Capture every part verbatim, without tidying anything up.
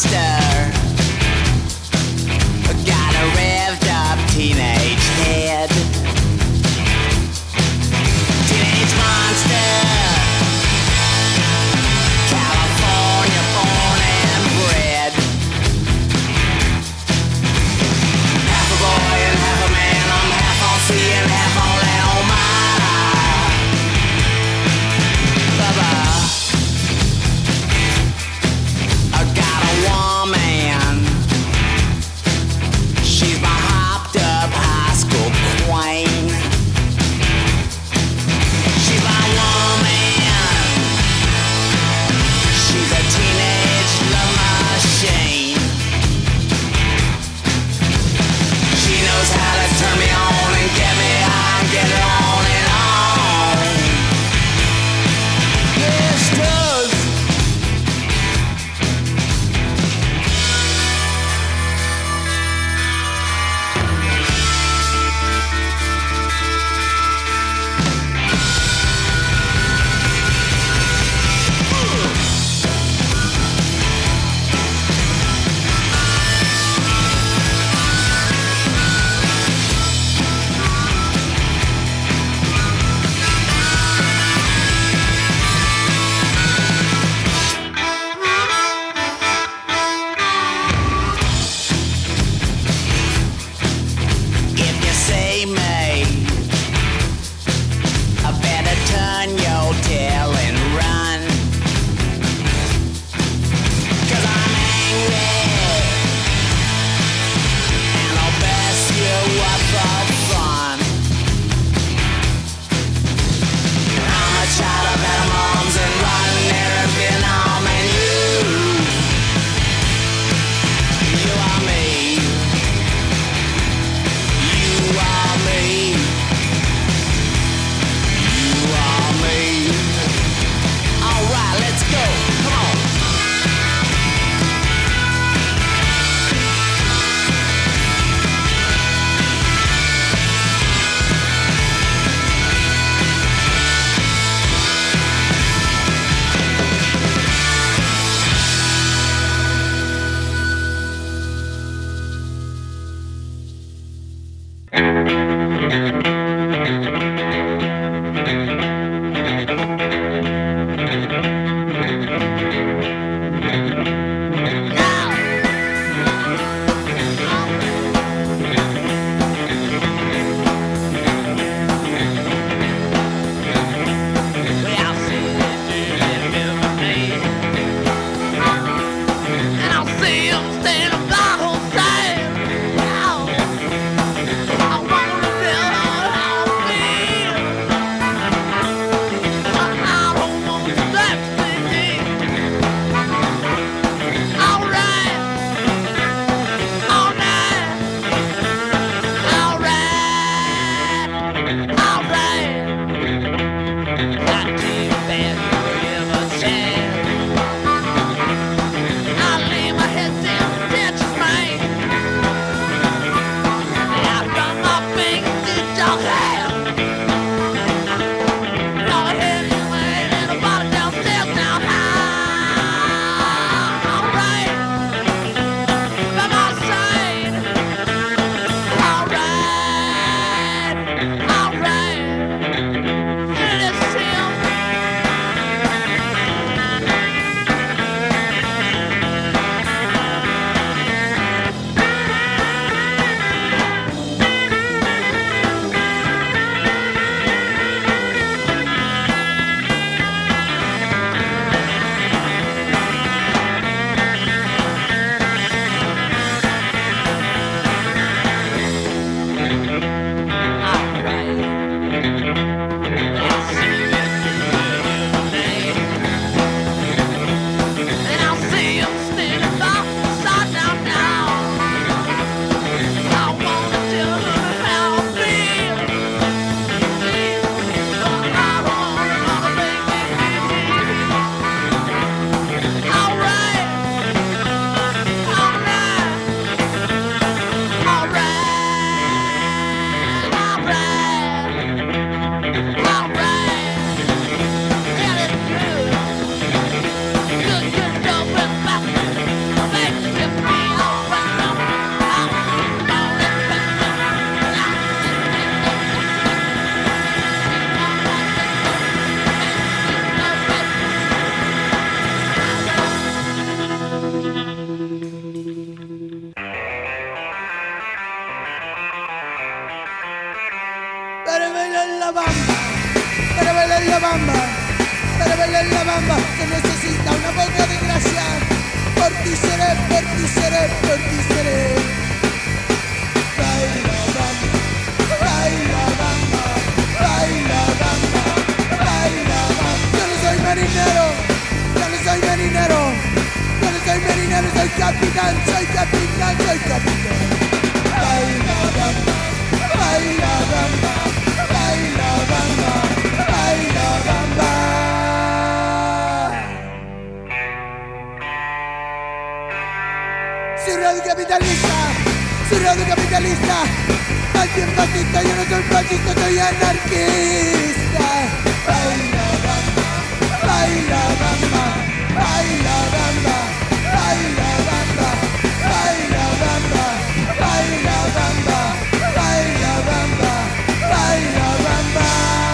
monster. Got a revved up teenage head. Teenage monster. California born and bred. Half a boy and half a man. I'm half on sea and half on land. Oh my. Baba. I got a woman. She's my hopped up high school queen. She's my woman. She's a teenage love machine. She knows how to turn me on and get me high and get it on and on. Yes, does. If you see me, I better turn your tail and run. 'Cause I'm angry, and I'll best you up for fun. I'm a child of their moms and running there in Vietnam, and you, you are me. You are me. You are me. All right, let's go. Come on. Well, see and I'll see him standing by her side. I wanna feel how I feel, but I don't want that thing. All right, all night, all right, all right. Not too bad for him a chance. I lay my head down and ditch his man. I got my fingers to dog hair. All ahead of him and the body downstairs now. All right, by my side. All right, all right. And it's him. All right. Let's see what you do. And I'll see him standing by the side now, now. I wanna tell her how I feel, but I don't wanna wanna make me feel. All right, all right, all right, all right. para bailar la bamba, para bailar la bamba, para bailar la bamba, se necesita una poca de gracia. Por ti seré, por ti seré, por ti seré. Baila bamba, baila bamba, baila bamba, baila bamba. Yo no soy marinero, yo no soy marinero, yo no soy marinero, soy capitán, soy capitán, soy capitán. Baila bamba, baila bamba, baila bamba, baila bamba. Soy radio capitalista, soy radio capitalista. Más bien fascista, yo no soy fascista, soy anarquista. Baila bamba, baila bamba, baila bamba, baila bamba, baila bamba, baila bamba, baila bamba, baila bamba.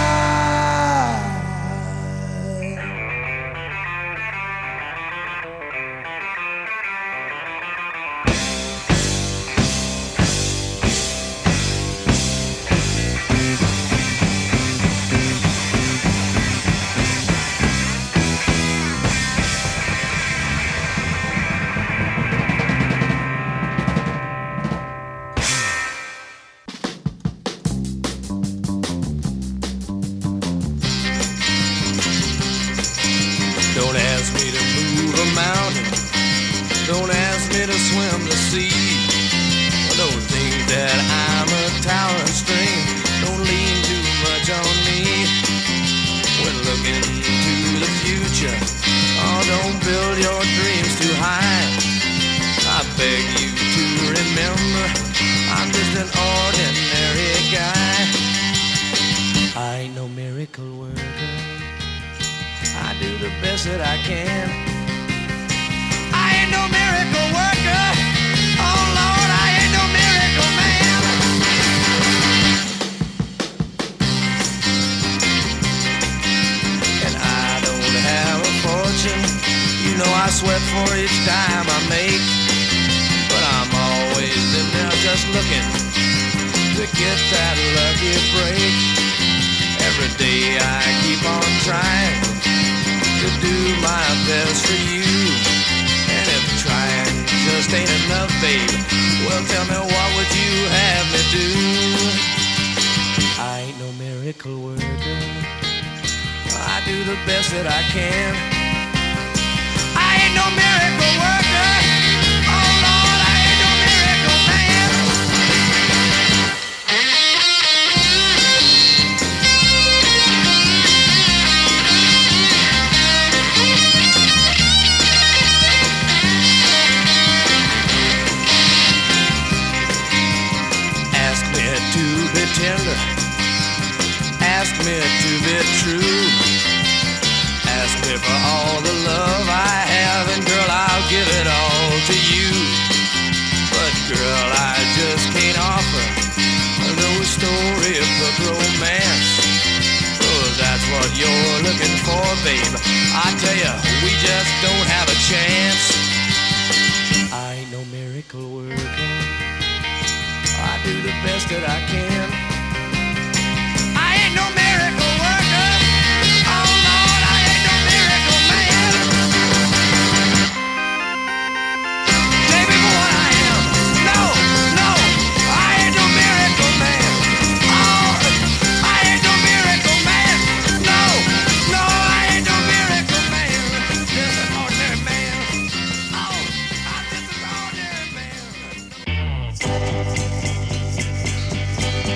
Don't ask me to move a mountain. Don't ask me to swim the sea. Don't think that I'm a tower string. Don't lean too much on me. When looking to the future, oh, don't build your dreams too high. I beg you to remember, I'm just an ordinary guy. I ain't no miracle worker. I do the best that I can. I ain't no miracle worker. Oh Lord, I ain't no miracle man. And I don't have a fortune. You know I sweat for each dime I make. But I'm always in there just looking to get that lucky break. Every day I keep on trying to do my best for you. And if trying just ain't enough, babe, well, tell me, what would you have me do? I ain't no miracle worker. I do the best that I can. I ain't no miracle worker. Oh Lord, I ain't no miracle man. Tender. Ask me to be true. Ask me for all the love I have, and girl, I'll give it all to you. But girl, I just can't offer no storybook romance. Oh, that's what you're looking for, babe. I tell you, we just don't have a chance. I ain't no miracle worker. I do the best that I can. I ain't no miracle worker. Oh Lord, I ain't no miracle man. Take me for what I am. No, no, I ain't no miracle man. Oh, I ain't no miracle man. No, no, I ain't no miracle man. Just an ordinary man. Oh, I'm just an ordinary man.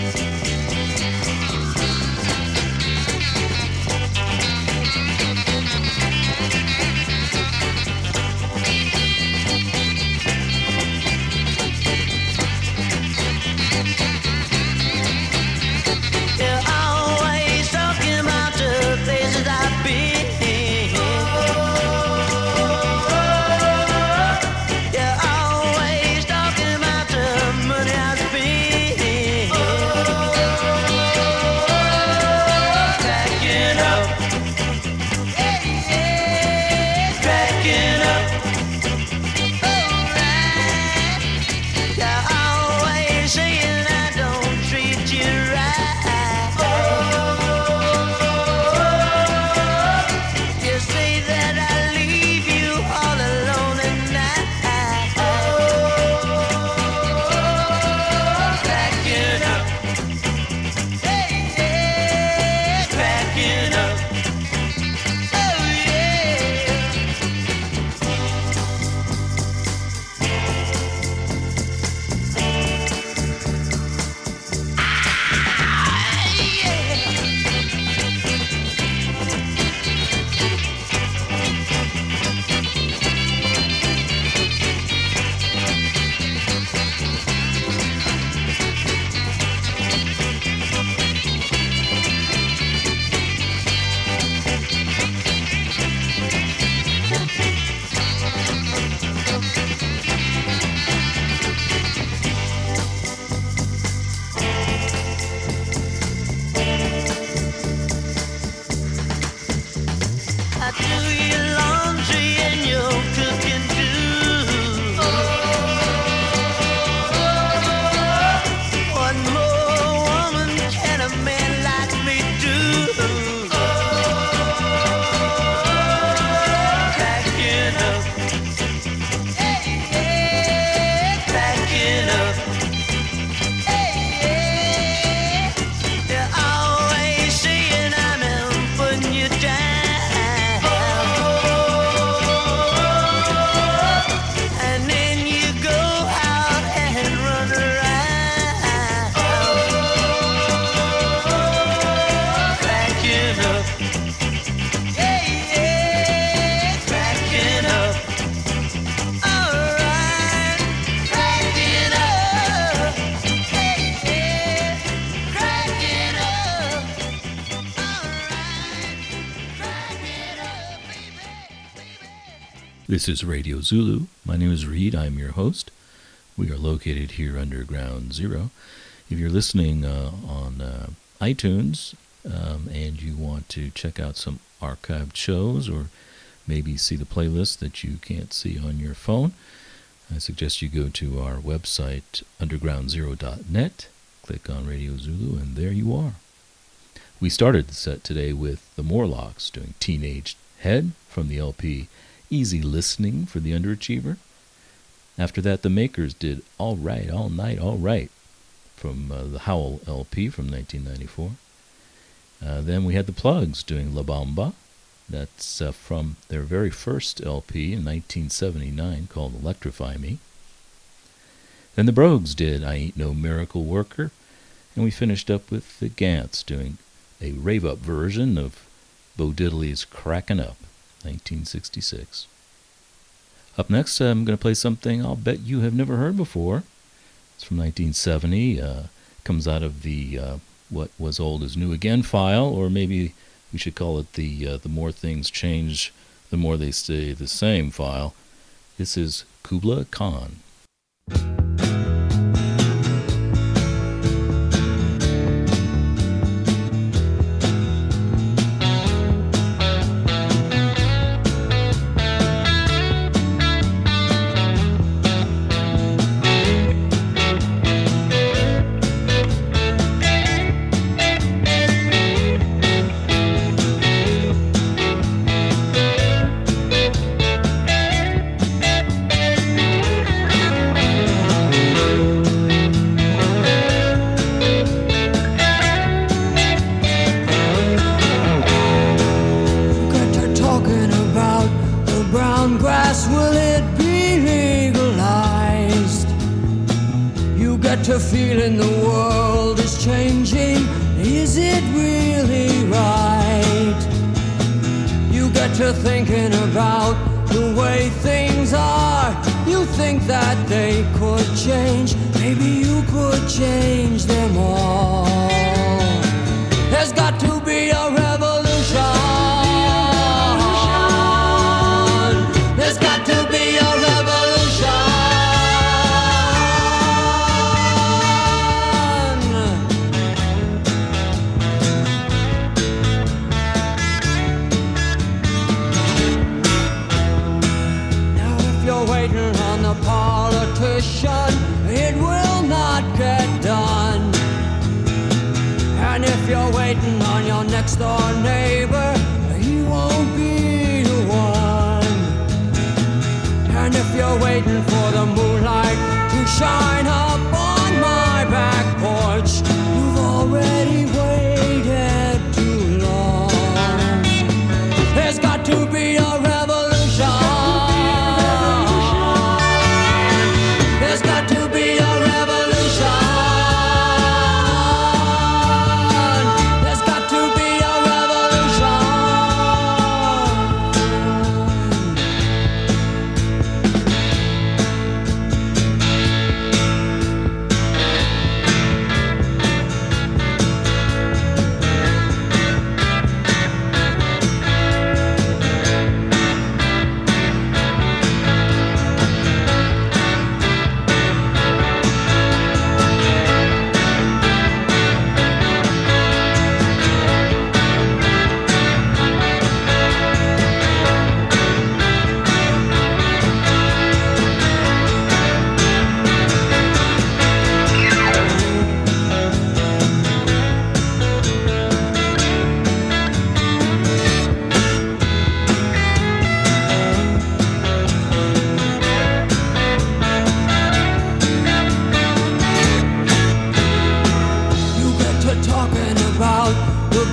cracking up. Oh yeah. I do your laundry and your cooking too. What more woman can a man like me do? Cracking up, hey, yeah, cracking up, hey, yeah. You're always saying I'm putting you down. This is Radio Zulu. My name is Reed. I'm your host. We are located here under Ground Zero. If you're listening uh, on uh, iTunes um, and you want to check out some archived shows or maybe see the playlist that you can't see on your phone, I suggest you go to our website, underground zero dot net, click on Radio Zulu, and there you are. We started the set today with the Morlocks doing Teenage Head from the L P Easy Listening for the Underachiever. After that, the Makers did All Right, All Night, All Right from uh, the Howl L P from nineteen ninety-four. Uh, then we had the Plugs doing La Bamba. That's uh, from their very first L P in nineteen seventy-nine called Electrify Me. Then the Brogues did I Ain't No Miracle Worker. And we finished up with the Gants doing a rave-up version of Bo Diddley's Crackin' Up, nineteen sixty-six. Up next, I'm going to play something I'll bet you have never heard before. It's from nineteen seventy. Uh, comes out of the uh, What Was Old Is New Again file, or maybe we should call it the uh, The More Things Change, The More They Stay the Same file. This is Kubla Khan. To feeling the world is changing, is it really right? You get to thinking about the way things are. You think that they could change, maybe you could change them all. There's got to be a revolution. There's got to be a revolution. Politician, it will not get done. And if you're waiting on your next door neighbor, he won't be the one. And if you're waiting for the moonlight to shine up on my back porch, you've already waited too long.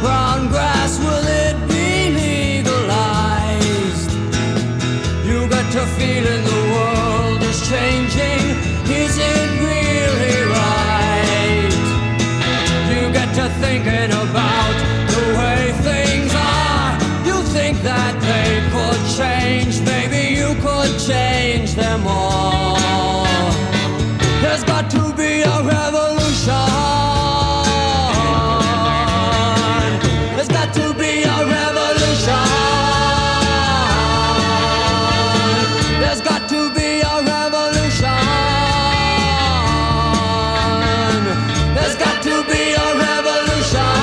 brown grass, will it be legalized? You got to feeling the world is changing. Is it really right? You get to thinking about the way things are. You think that they could change. Maybe you could change them all. There's got to be a revolution. There's got to be a revolution. There's got to be a revolution. There's got to be a revolution.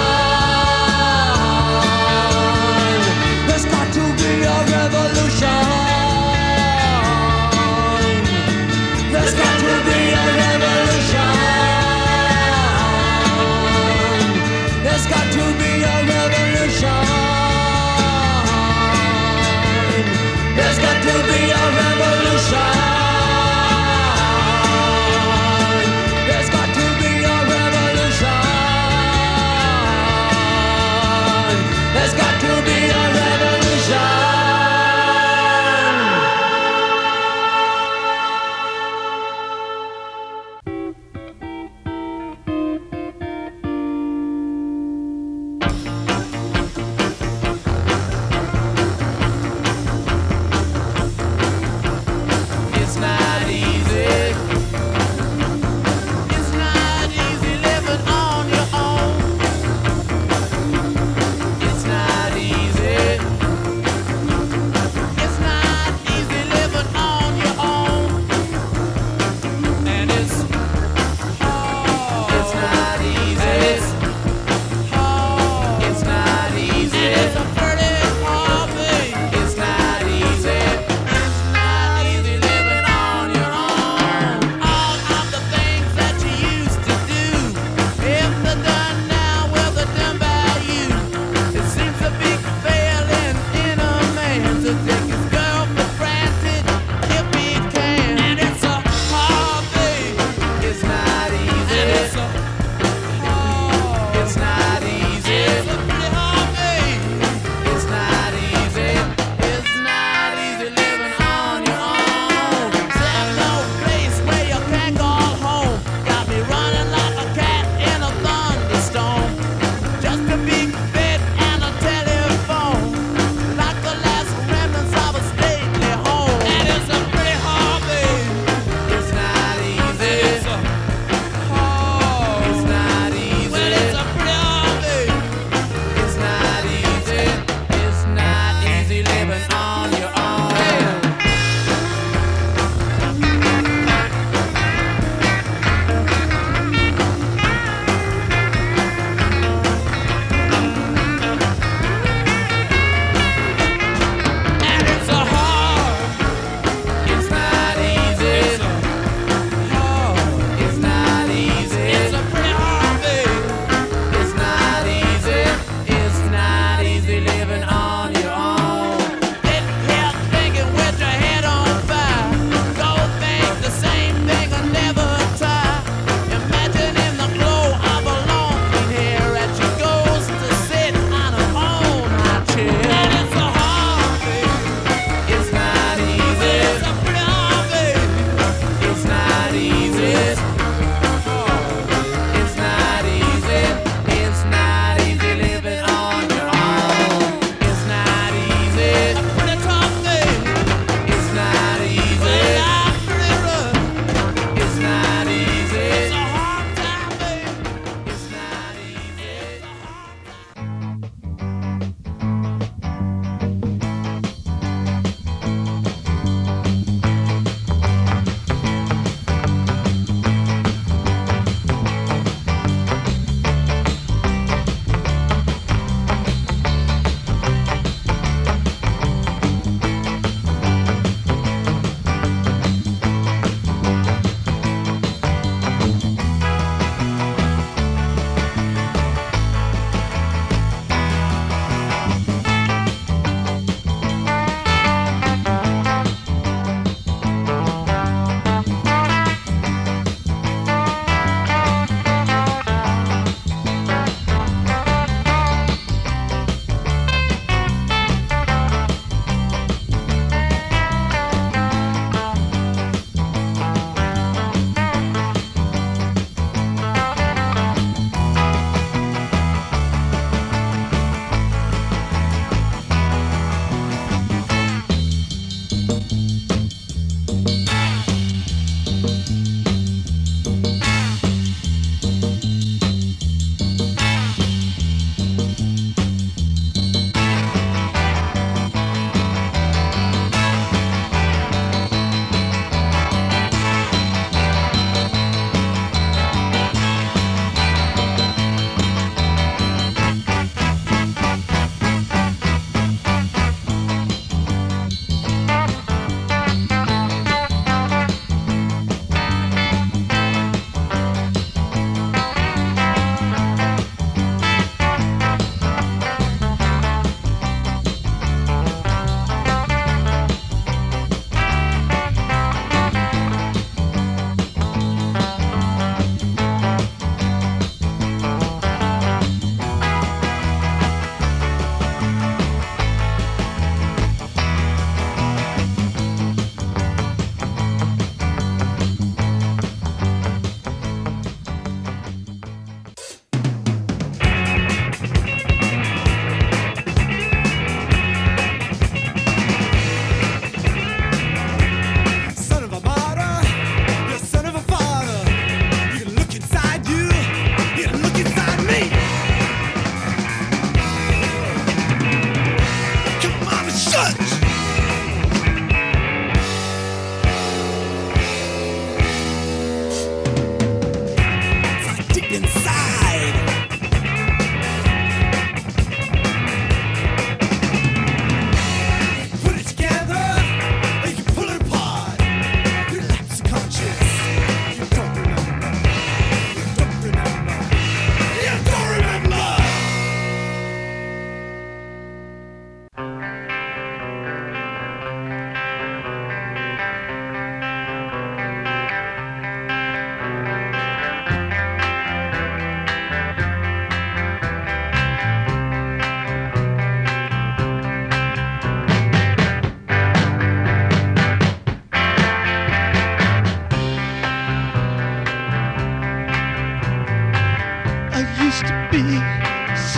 There's got to be a revolution. There's got to be a revolution. There's got to be a revolution. There's got to be a revolution. There's got to be a revolution. There's got to be a revolution.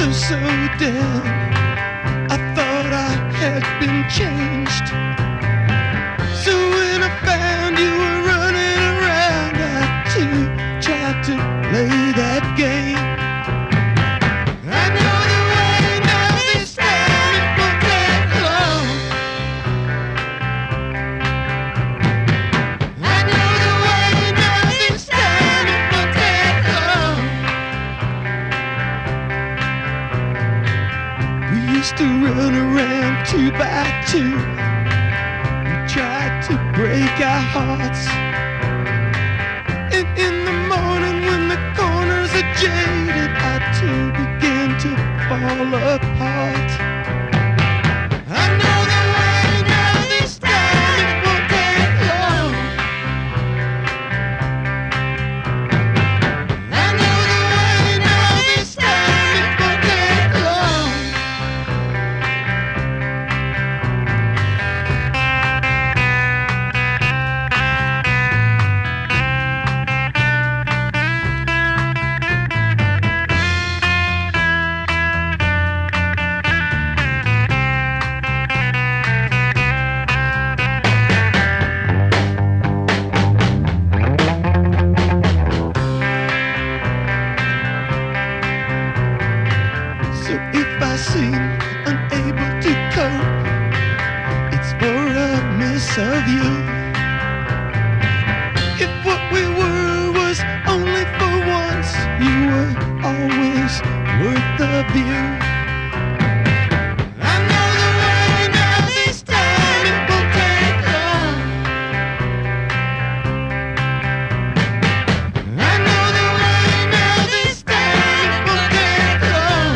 so, so dead. I thought I had been changed. So when I found you were running around, I too tried to play that game. I know the way now, this time it won't take long. I know the way now, this time it won't take long. We used to run around two by two. We tried to break our hearts. And in the morning when the corners are jaded, I too began to fall apart. I know the way now, this time it won't take long. I know the way now, this time it won't take long. So if I seem unable to cope, it's for a miss of you. If what we were was only for once, you were always worth the view. I know the way now, this time it won't take long. I know the way now, this time it won't take long.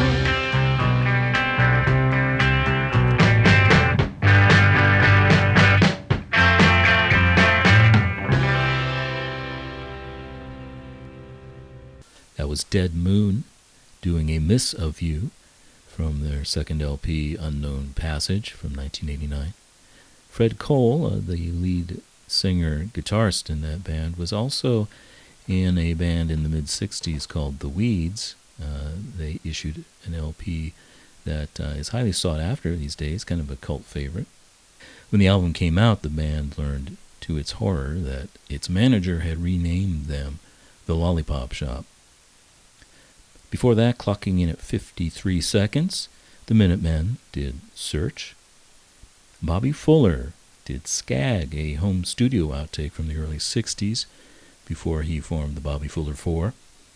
That was Dead Moon doing A Miss of You from their second L P, Unknown Passage, from nineteen eighty-nine. Fred Cole, uh, the lead singer, guitarist in that band, was also in a band in the mid-sixties called The Weeds. Uh, they issued an L P that uh, is highly sought after these days, kind of a cult favorite. When the album came out, the band learned to its horror that its manager had renamed them The Lollipop Shop. Before that, clocking in at fifty-three seconds, the Minutemen did Search. Bobby Fuller did Skag, a home studio outtake from the early sixties, before he formed the Bobby Fuller Four.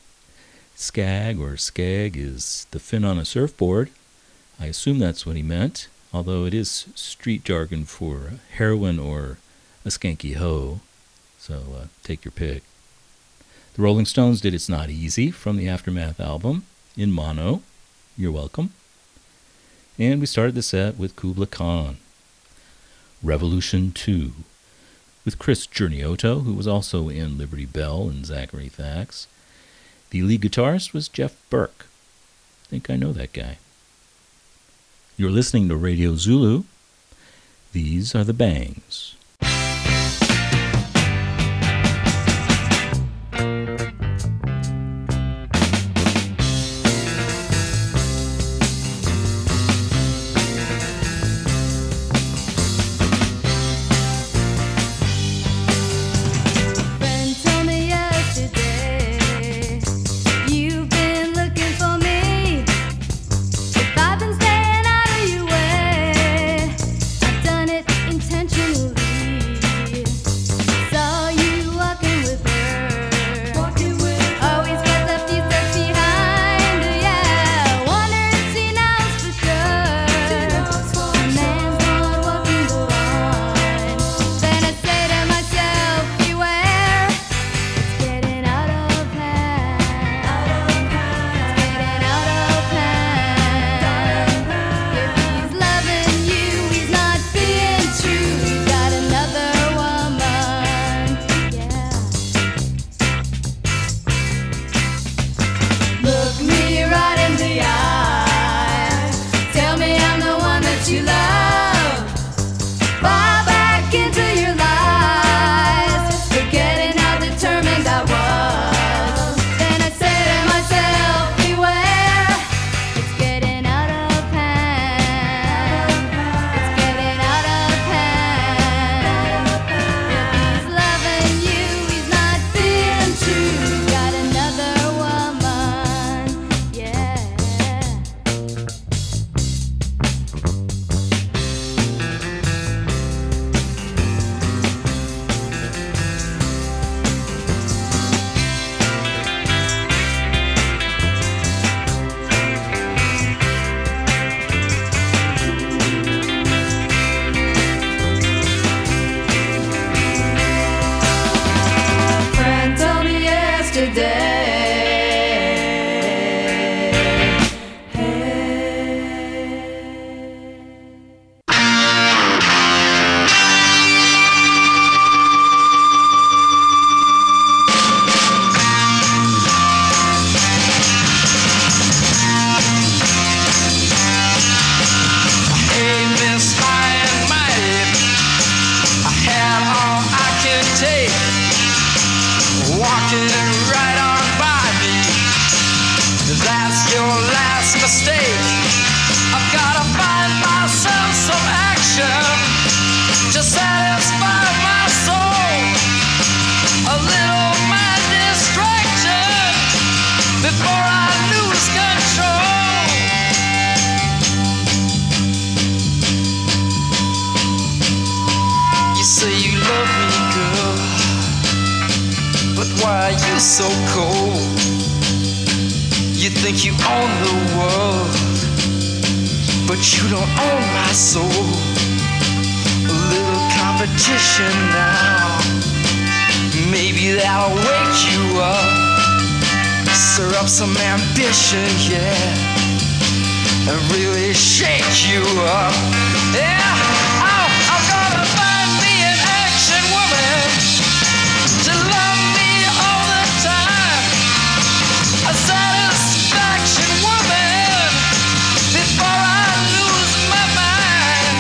Skag, or Skag, is the fin on a surfboard. I assume that's what he meant, although it is street jargon for heroin or a skanky hoe, so uh, take your pick. The Rolling Stones did It's Not Easy from the Aftermath album in mono. You're welcome. And we started the set with Kubla Khan. Revolution two with Chris Giorniotto, who was also in Liberty Bell and Zachary Thax. The lead guitarist was Jeff Burke. I think I know that guy. You're listening to Radio Zulu. These are the Bangs. Intentionally so cold. You think you own the world, but you don't own my soul. A little competition now, maybe that'll wake you up. Stir up some ambition, yeah, and really shake you up. Yeah, oh, I'm gonna find me an action woman to love me all the time. A satisfaction woman before I lose my mind.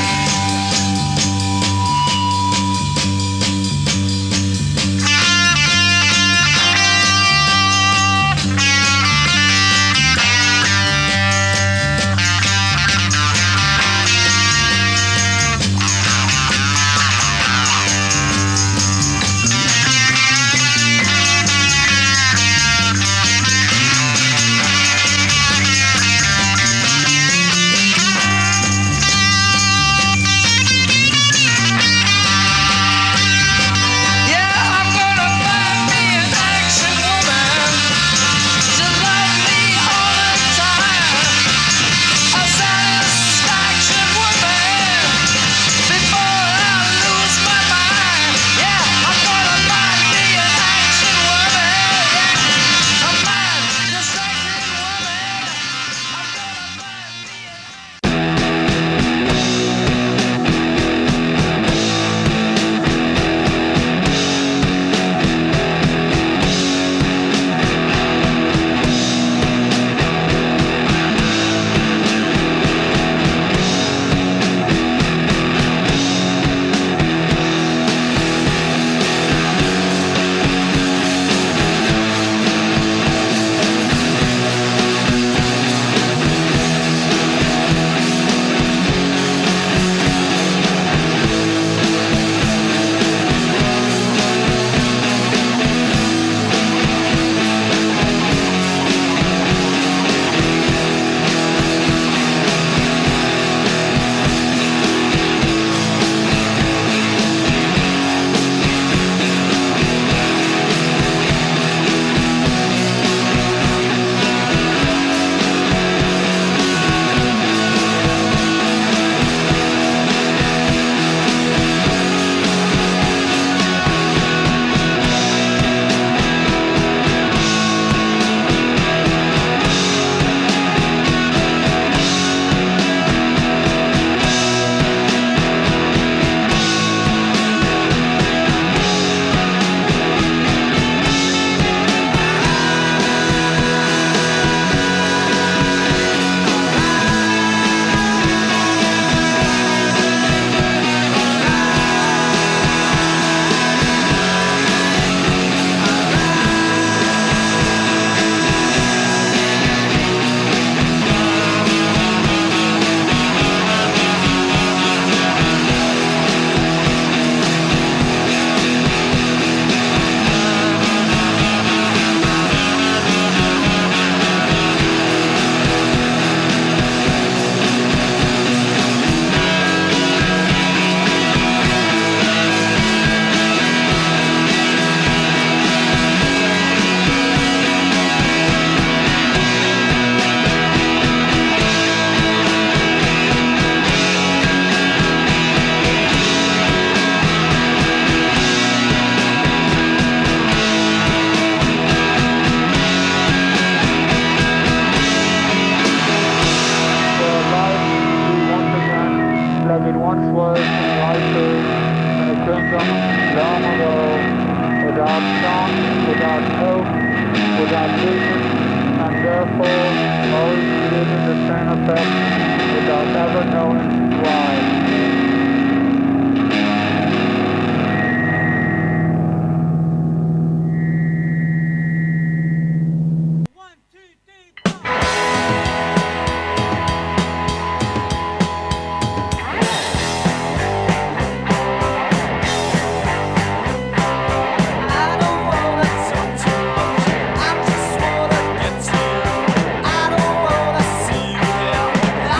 I don't wanna see you.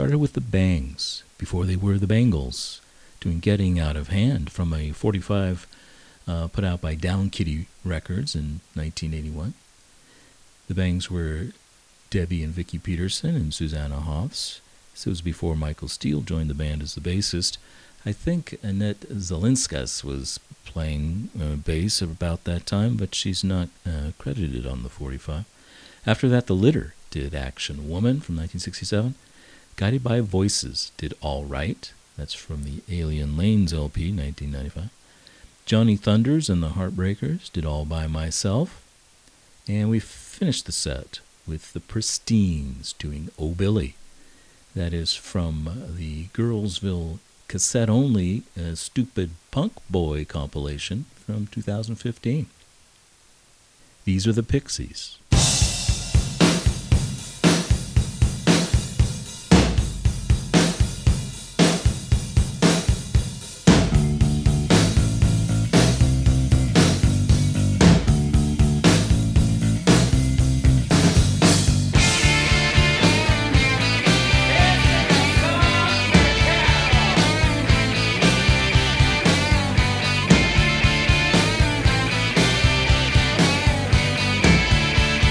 started with the Bangs, before they were the Bangles, doing Getting Out of Hand from a forty-five uh, put out by Down Kitty Records in nineteen eighty-one. The Bangs were Debbie and Vicki Peterson and Susanna Hoffs. This was before Michael Steele joined the band as the bassist. I think Annette Zelinskas was playing uh, bass about that time, but she's not uh, credited on the forty-five. After that, The Litter did Action Woman from nineteen sixty-seven. Guided by Voices did All Right. That's from the Alien Lanes L P, nineteen ninety-five. Johnny Thunders and the Heartbreakers did All By Myself. And we finished the set with the Pristines doing Oh Billy. That is from the Girlsville cassette-only uh, Stupid Punk Boy compilation from two thousand fifteen. These are the Pixies. Thank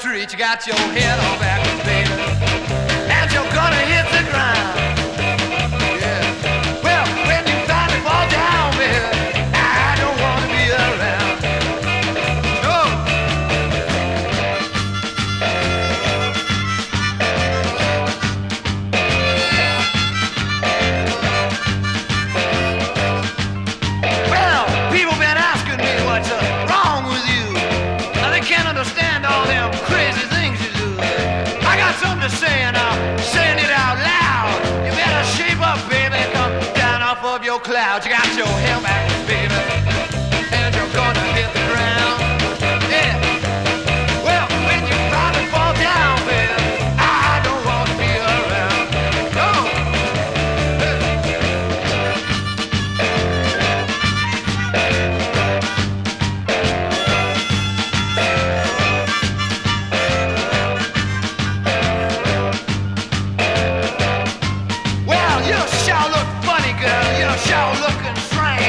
street, you got your head on backwards, baby, and you're gonna hit the ground. Yeah. Well, when you finally fall down, baby, I don't wanna be around. No. Well, people been asking me what's uh, wrong with you. Now they can't understand all them crazy things you do. I got something to say and I'm saying it out loud. You better shape up, baby, come down off of your clouds. You got your hair backwards, baby, and you're gonna hit the ground. Yeah. Well, when you finally fall down, baby, I don't want to be around. No. Well, you sure look funny, girl. You sure looking strange.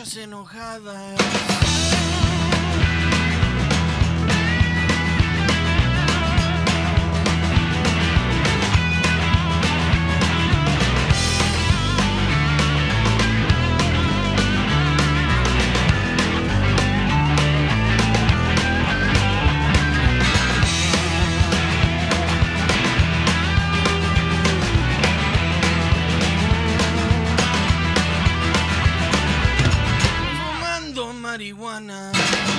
Chicas enojadas. Marihuana.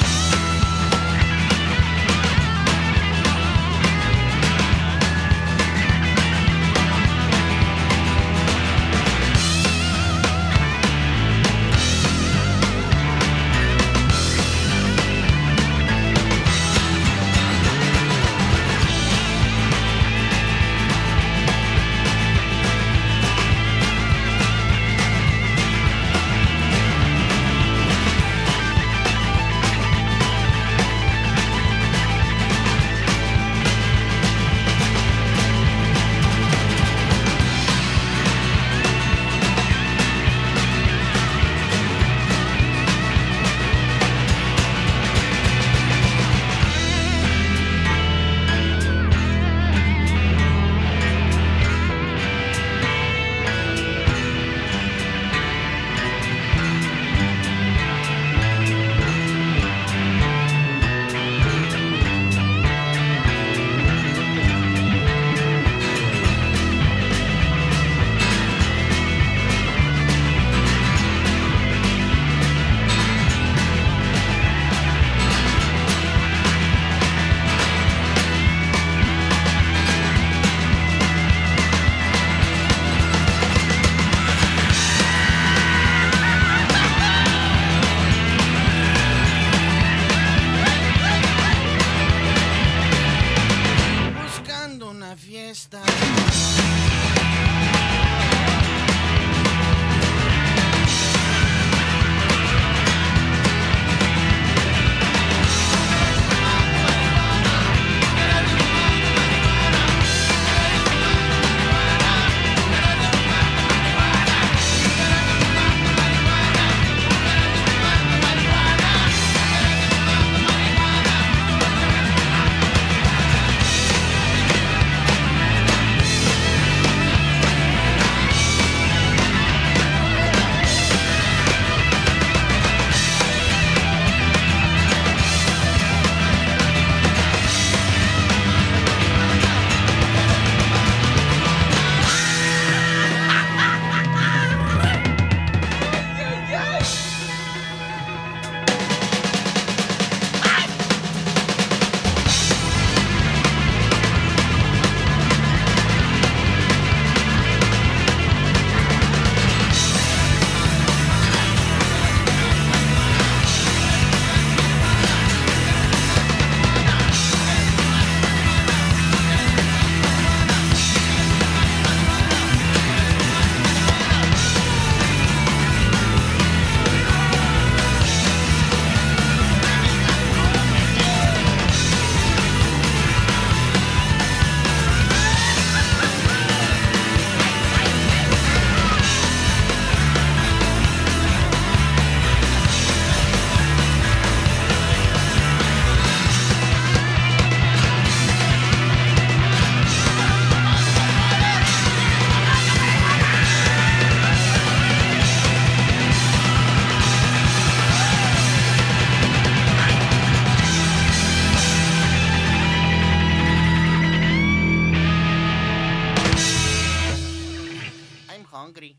hungry.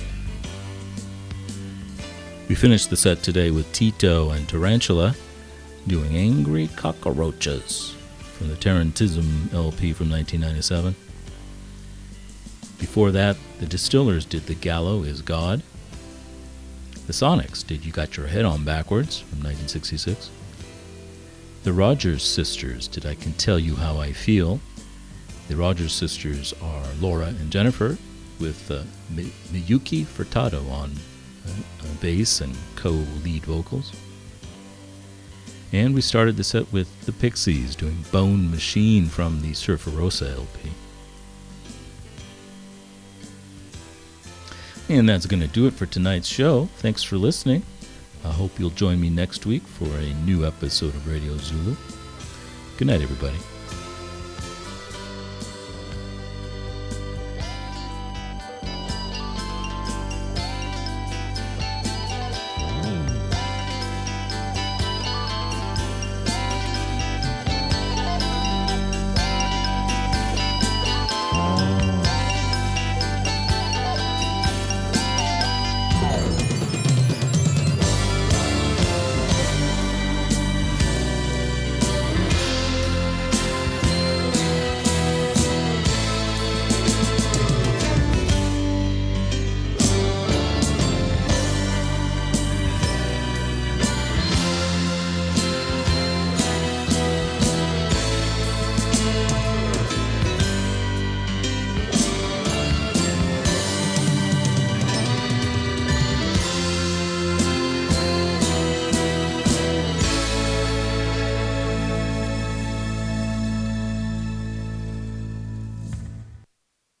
We finished the set today with Tito and Tarantula doing Angry Cockroaches from the Tarantism L P from nineteen ninety-seven. Before that, the Distillers did The Gallow Is God. The Sonics did You Got Your Head On Backwards from nineteen sixty-six. The Rogers Sisters did I Can Tell You How I Feel. The Rogers Sisters are Laura and Jennifer, with uh, Mi- Miyuki Furtado on uh, bass and co-lead vocals. And we started the set with the Pixies doing Bone Machine from the Surferosa L P. And that's going to do it for tonight's show. Thanks for listening. I hope you'll join me next week for a new episode of Radio Zulu. Good night, everybody.